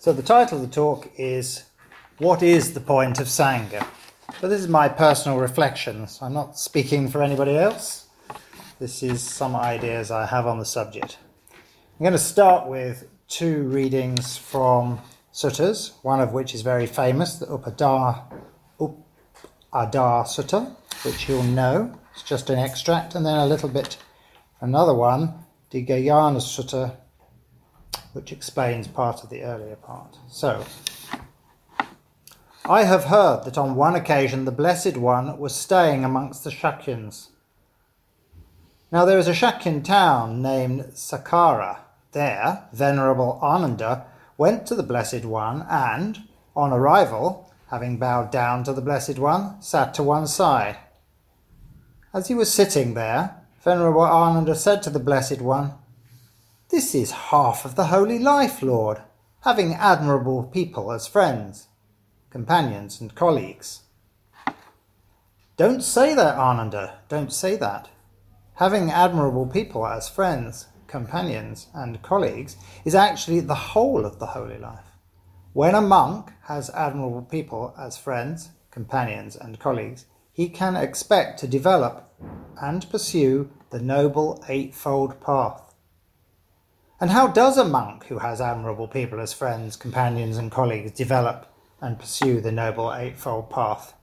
So the title of the talk is, What is the Point of Sangha? So this is my personal reflections. I'm not speaking for anybody else. This is some ideas I have on the subject. I'm going to start with two readings from suttas, one of which is very famous, the Upadar Sutta, which you'll know. It's just an extract, and then a little bit, another one, Digayana Sutta, which explains part of the earlier part. So, I have heard that on one occasion the Blessed One was staying amongst the Shakyans. Now there is a Shakyan town named Sakkara. There, Venerable Ananda went to the Blessed One and, on arrival, having bowed down to the Blessed One, sat to one side. As he was sitting there, Venerable Ananda said to the Blessed One, "This is half of the holy life, Lord, having admirable people as friends, companions and colleagues." "Don't say that, Ananda, don't say that. Having admirable people as friends, companions and colleagues is actually the whole of the holy life. When a monk has admirable people as friends, companions and colleagues, he can expect to develop and pursue the Noble Eightfold Path. And how does a monk who has admirable people as friends, companions and colleagues develop and pursue the Noble Eightfold Path?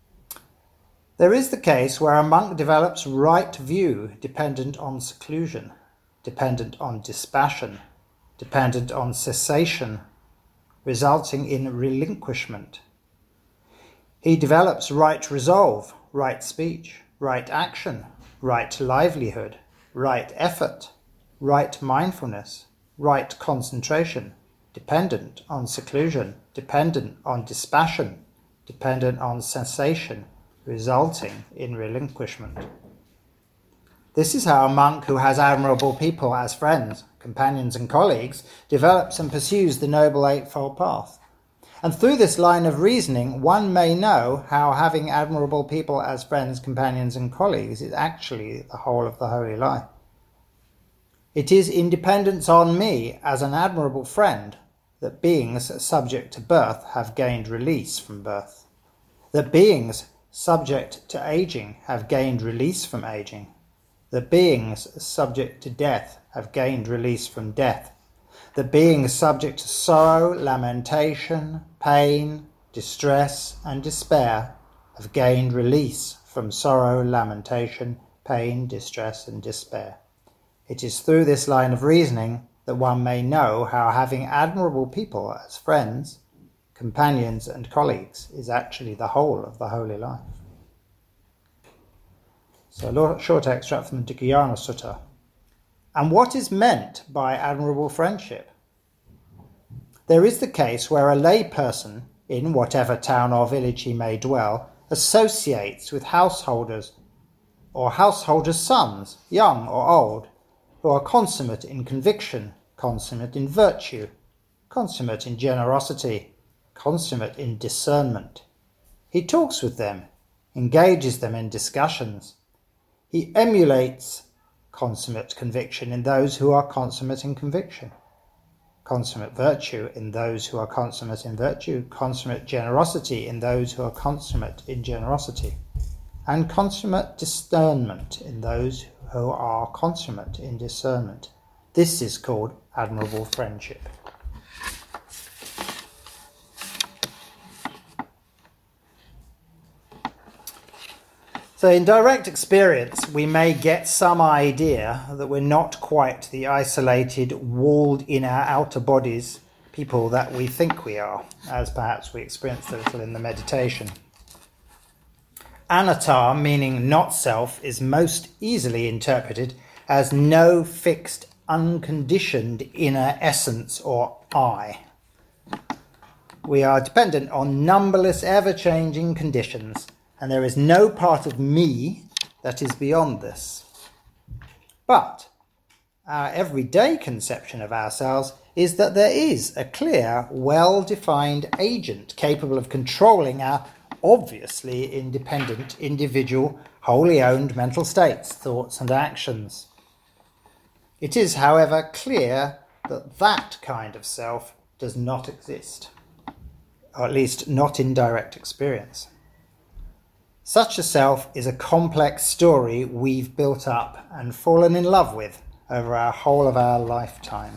There is the case where a monk develops right view dependent on seclusion, dependent on dispassion, dependent on cessation, resulting in relinquishment. He develops right resolve, right speech, right action, right livelihood, right effort, right mindfulness, right concentration, dependent on seclusion, dependent on dispassion, dependent on cessation, resulting in relinquishment. This is how a monk who has admirable people as friends, companions and colleagues develops and pursues the Noble Eightfold Path. And through this line of reasoning, one may know how having admirable people as friends, companions and colleagues is actually the whole of the holy life. It is in dependence on me as an admirable friend that beings subject to birth have gained release from birth, that beings subject to aging have gained release from aging, that beings subject to death have gained release from death, that beings subject to sorrow, lamentation, pain, distress and despair have gained release from sorrow, lamentation, pain, distress and despair. It is through this line of reasoning that one may know how having admirable people as friends, companions and colleagues is actually the whole of the holy life. So a short extract from the Digayana Sutta. And what is meant by admirable friendship? There is the case where a lay person, in whatever town or village he may dwell, associates with householders or householders' sons, young or old, who are consummate in conviction, consummate in virtue, consummate in generosity, consummate in discernment. He talks with them, engages them in discussions. He emulates consummate conviction in those who are consummate in conviction, consummate virtue in those who are consummate in virtue, consummate generosity in those who are consummate in generosity, and consummate discernment in those who are consummate in discernment. This is called admirable friendship. So in direct experience, we may get some idea that we're not quite the isolated, walled in our outer bodies people that we think we are, as perhaps we experienced a little in the meditation. Anatta, meaning not self, is most easily interpreted as no fixed, unconditioned inner essence or I. We are dependent on numberless, ever-changing conditions, and there is no part of me that is beyond this. But our everyday conception of ourselves is that there is a clear, well-defined agent capable of controlling our obviously independent, individual, wholly owned mental states, thoughts and actions. It is, however, clear that that kind of self does not exist, or at least not in direct experience. Such a self is a complex story we've built up and fallen in love with over our whole of our lifetime.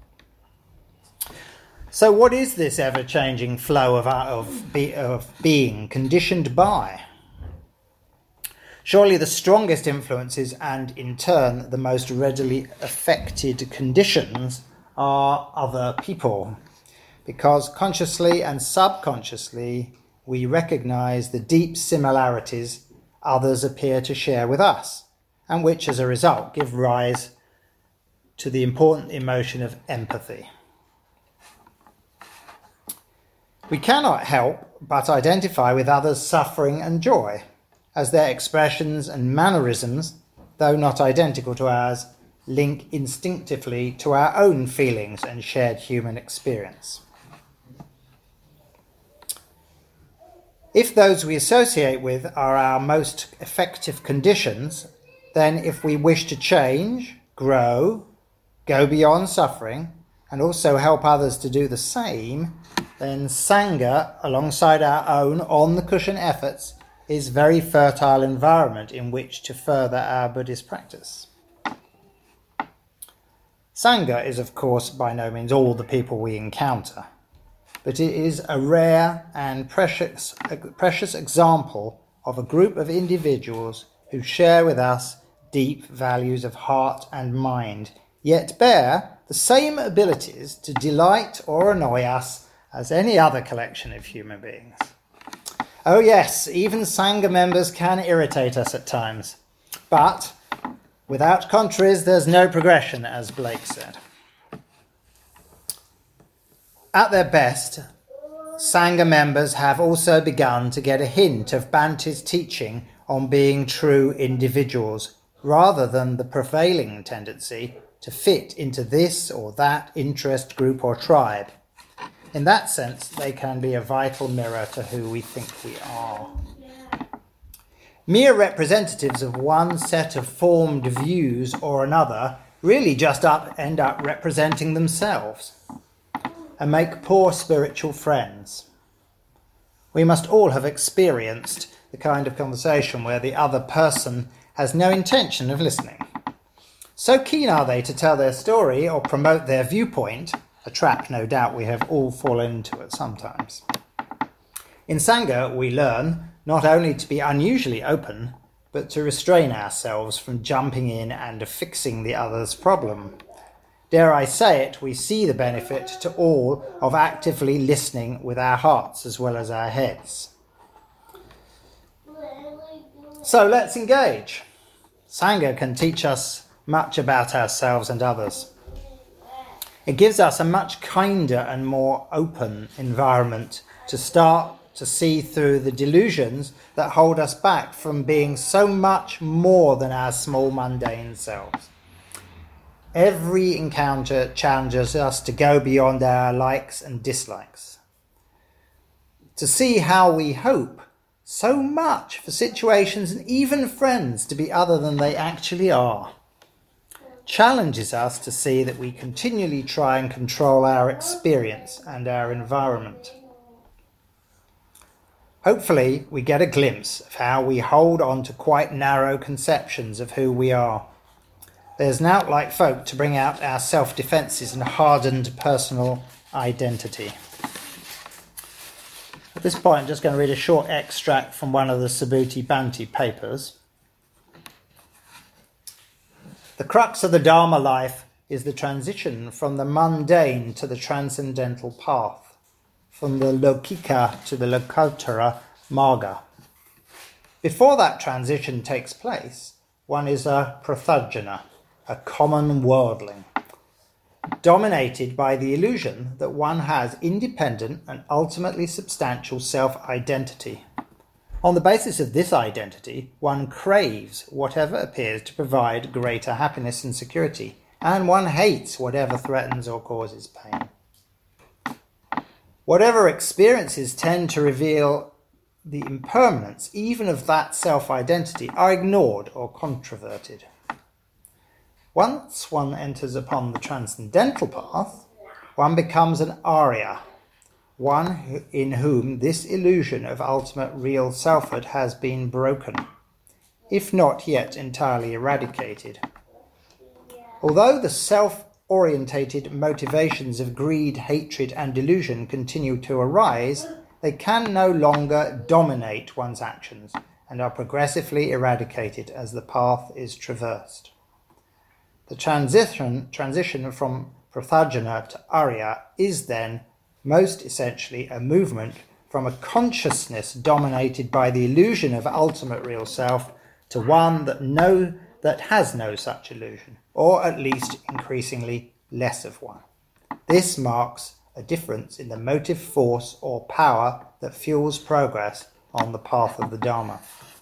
So what is this ever-changing flow of being conditioned by? Surely the strongest influences and, in turn, the most readily affected conditions are other people, because consciously and subconsciously we recognise the deep similarities others appear to share with us, and which, as a result, give rise to the important emotion of empathy. We cannot help but identify with others' suffering and joy, as their expressions and mannerisms, though not identical to ours, link instinctively to our own feelings and shared human experience. If those we associate with are our most effective conditions, then if we wish to change, grow, go beyond suffering, and also help others to do the same, then Sangha, alongside our own on-the-cushion efforts, is a very fertile environment in which to further our Buddhist practice. Sangha is, of course, by no means all the people we encounter, but it is a rare and precious example of a group of individuals who share with us deep values of heart and mind, yet bear the same abilities to delight or annoy us as any other collection of human beings. Oh yes, even Sangha members can irritate us at times, but without contraries there's no progression, as Blake said. At their best, Sangha members have also begun to get a hint of Bhante's teaching on being true individuals, rather than the prevailing tendency to fit into this or that interest group or tribe. In that sense, they can be a vital mirror to who we think we are. Mere representatives of one set of formed views or another really just end up representing themselves and make poor spiritual friends. We must all have experienced the kind of conversation where the other person has no intention of listening. So keen are they to tell their story or promote their viewpoint, a trap no doubt we have all fallen into at some times. In Sangha we learn not only to be unusually open, but to restrain ourselves from jumping in and fixing the other's problem. Dare I say it, we see the benefit to all of actively listening with our hearts as well as our heads. So let's engage. Sangha can teach us much about ourselves and others. It gives us a much kinder and more open environment to start to see through the delusions that hold us back from being so much more than our small mundane selves. Every encounter challenges us to go beyond our likes and dislikes, to see how we hope so much for situations and even friends to be other than they actually are. Challenges us to see that we continually try and control our experience and our environment. Hopefully, we get a glimpse of how we hold on to quite narrow conceptions of who we are. There's now like folk to bring out our self-defences and hardened personal identity. At this point, I'm just going to read a short extract from one of the Subhuti Bhante papers. The crux of the Dharma life is the transition from the mundane to the transcendental path, from the Lokika to the Lokottara Marga. Before that transition takes place, one is a prathajana, a common worldling, dominated by the illusion that one has independent and ultimately substantial self-identity. On the basis of this identity, one craves whatever appears to provide greater happiness and security, and one hates whatever threatens or causes pain. Whatever experiences tend to reveal the impermanence even of that self-identity are ignored or controverted. Once one enters upon the transcendental path, one becomes an Arya, one in whom this illusion of ultimate real selfhood has been broken, if not yet entirely eradicated. Although the self-orientated motivations of greed, hatred, and delusion continue to arise, they can no longer dominate one's actions and are progressively eradicated as the path is traversed. The transition from Prathajana to Arya is then most essentially a movement from a consciousness dominated by the illusion of ultimate real self to one that has no such illusion, or at least increasingly less of one. This marks a difference in the motive force or power that fuels progress on the path of the Dharma.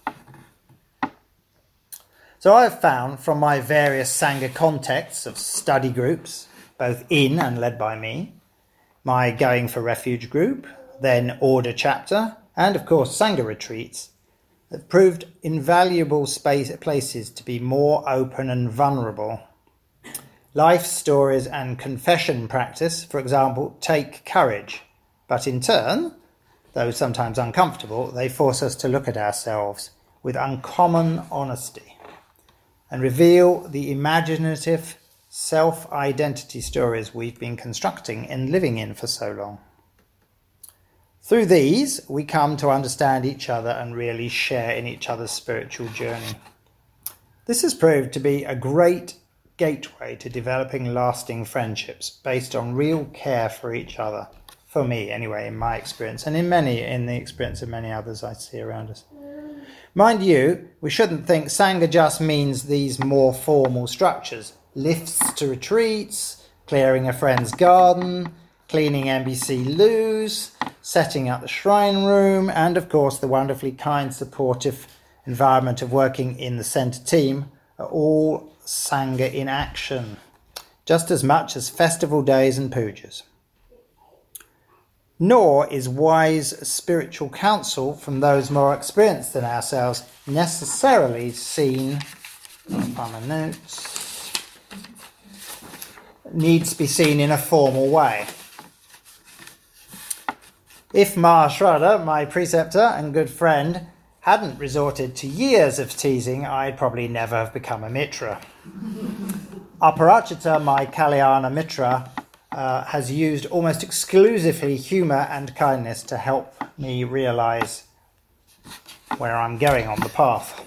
So I have found from my various Sangha contexts of study groups, both in and led by me, my Going for Refuge group, then Order chapter, and of course Sangha retreats, have proved invaluable places to be more open and vulnerable. Life stories and confession practice, for example, take courage, but in turn, though sometimes uncomfortable, they force us to look at ourselves with uncommon honesty and reveal the imaginative self-identity stories we've been constructing and living in for so long. Through these, we come to understand each other and really share in each other's spiritual journey. This has proved to be a great gateway to developing lasting friendships based on real care for each other. For me, anyway, in my experience, and in the experience of many others I see around us. Mind you, we shouldn't think Sangha just means these more formal structures. Lifts to retreats, clearing a friend's garden, cleaning NBC loos, setting up the shrine room, and of course the wonderfully kind, supportive environment of working in the centre team are all Sangha in action, just as much as festival days and pujas. Nor is wise spiritual counsel from those more experienced than ourselves necessarily seen, on my notes, needs to be seen in a formal way. If Mahashrada, my preceptor and good friend, hadn't resorted to years of teasing, I'd probably never have become a Mitra. Aparachita, my Kalyana Mitra, has used almost exclusively humour and kindness to help me realise where I'm going on the path.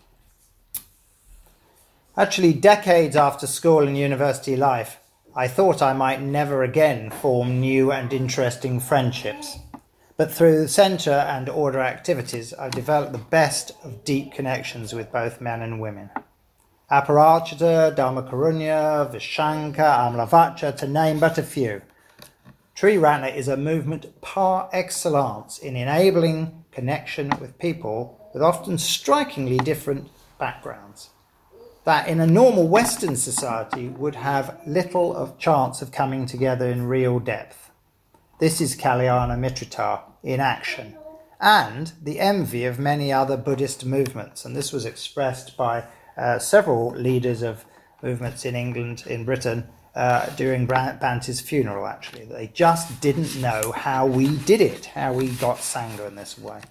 Actually, decades after school and university life, I thought I might never again form new and interesting friendships. But through the centre and order activities, I've developed the best of deep connections with both men and women. Aparachita, Dharmakarunya, Vishankha, Amlavaccha, to name but a few. Triratna is a movement par excellence in enabling connection with people with often strikingly different backgrounds, that in a normal Western society would have little of chance of coming together in real depth. This is Kalyana Mitrata in action, and the envy of many other Buddhist movements, and this was expressed by several leaders of movements in England, in Britain, during Bhante's funeral, actually. They just didn't know how we did it, how we got Sangha in this way.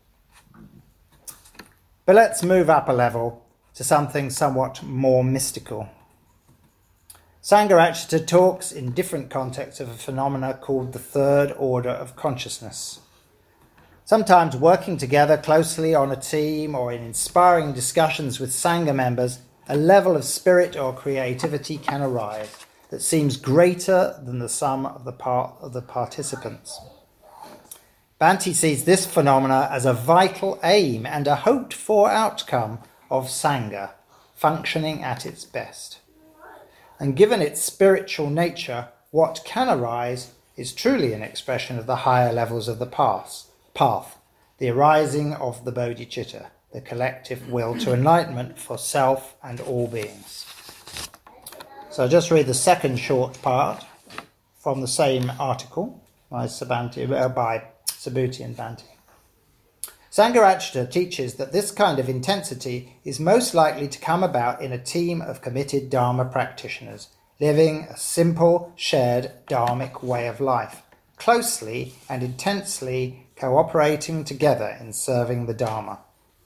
But let's move up a level to something somewhat more mystical. Sangharakshita talks in different contexts of a phenomena called the third order of consciousness. Sometimes working together closely on a team or in inspiring discussions with Sangha members, a level of spirit or creativity can arise that seems greater than the sum of the participants. Bhante sees this phenomena as a vital aim and a hoped-for outcome of Sangha functioning at its best. And given its spiritual nature, what can arise is truly an expression of the higher levels of the path, the arising of the bodhicitta, the collective will to enlightenment for self and all beings. So I'll just read the second short part from the same article by Subhuti and Bhante. Sangharakshita teaches that this kind of intensity is most likely to come about in a team of committed Dharma practitioners, living a simple, shared Dharmic way of life, closely and intensely cooperating together in serving the Dharma.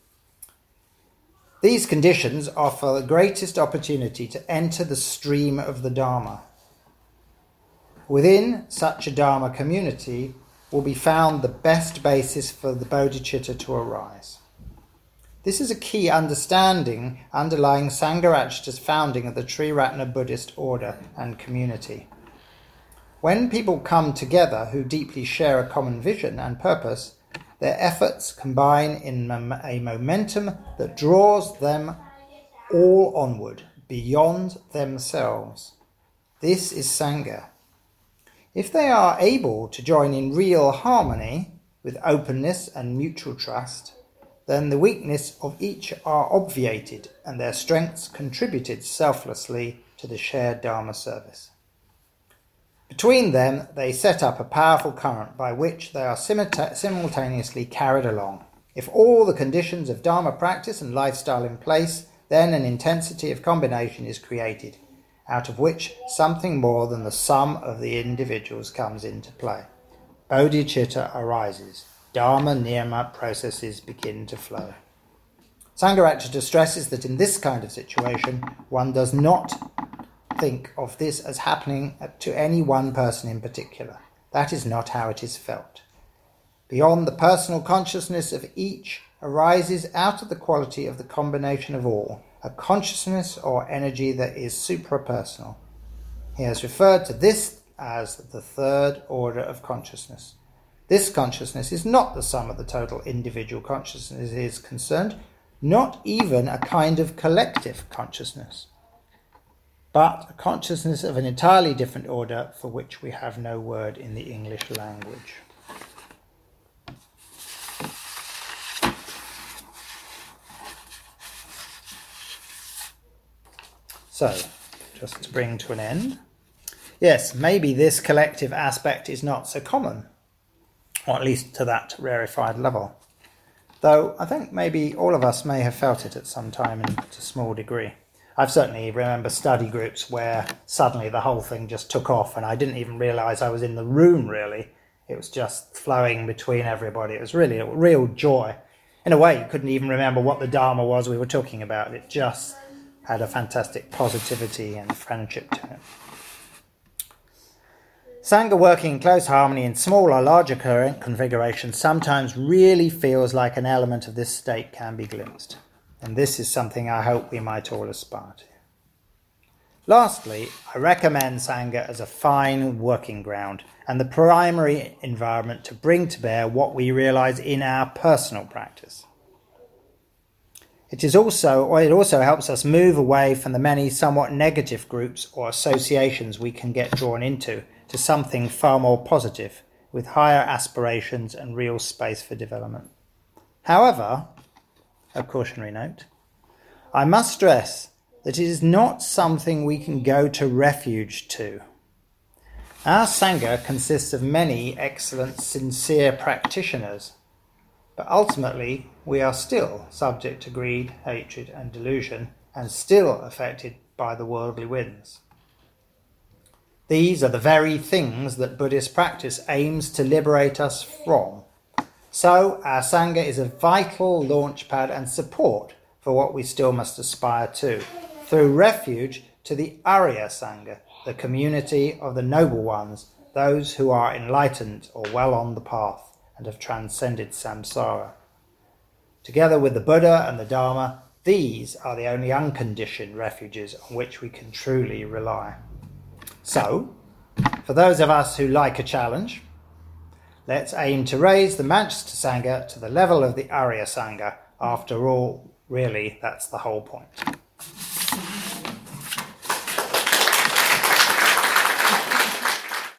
These conditions offer the greatest opportunity to enter the stream of the Dharma. Within such a Dharma community will be found the best basis for the bodhicitta to arise. This is a key understanding underlying Sangharakshita's founding of the Triratna Buddhist order and community. When people come together who deeply share a common vision and purpose, their efforts combine in a momentum that draws them all onward, beyond themselves. This is Sangha. If they are able to join in real harmony, with openness and mutual trust, then the weakness of each are obviated and their strengths contributed selflessly to the shared Dharma service. Between them, they set up a powerful current by which they are simultaneously carried along. If all the conditions of Dharma practice and lifestyle in place, then an intensity of combination is created, out of which something more than the sum of the individuals comes into play. Bodhicitta arises. Dharma niyama processes begin to flow. Sangharakshita stresses that in this kind of situation, one does not think of this as happening to any one person in particular. That is not how it is felt. Beyond the personal consciousness of each arises out of the quality of the combination of all, a consciousness or energy that is suprapersonal. He has referred to this as the third order of consciousness. This consciousness is not the sum of the total individual consciousness is concerned, not even a kind of collective consciousness, but a consciousness of an entirely different order for which we have no word in the English language. So, just to bring to an end, yes, maybe this collective aspect is not so common, or at least to that rarefied level, though I think maybe all of us may have felt it at some time and to a small degree. I've certainly remember study groups where suddenly the whole thing just took off and I didn't even realise I was in the room, really. It was just flowing between everybody. It was really a real joy. In a way, you couldn't even remember what the Dharma was we were talking about. It just had a fantastic positivity and friendship to it. Sangha working in close harmony in small or larger configurations sometimes really feels like an element of this state can be glimpsed. And this is something I hope we might all aspire to. Lastly, I recommend Sangha as a fine working ground and the primary environment to bring to bear what we realise in our personal practice. It also helps us move away from the many somewhat negative groups or associations we can get drawn into to something far more positive, with higher aspirations and real space for development. However, a cautionary note, I must stress that it is not something we can go to refuge to. Our Sangha consists of many excellent, sincere practitioners, but ultimately we are still subject to greed, hatred and delusion, and still affected by the worldly winds. These are the very things that Buddhist practice aims to liberate us from. So our Sangha is a vital launchpad and support for what we still must aspire to, through refuge to the Arya Sangha, the community of the noble ones, those who are enlightened or well on the path and have transcended samsara. Together with the Buddha and the Dharma, these are the only unconditioned refuges on which we can truly rely. So, for those of us who like a challenge, let's aim to raise the Manchester Sangha to the level of the Arya Sangha. After all, really, that's the whole point.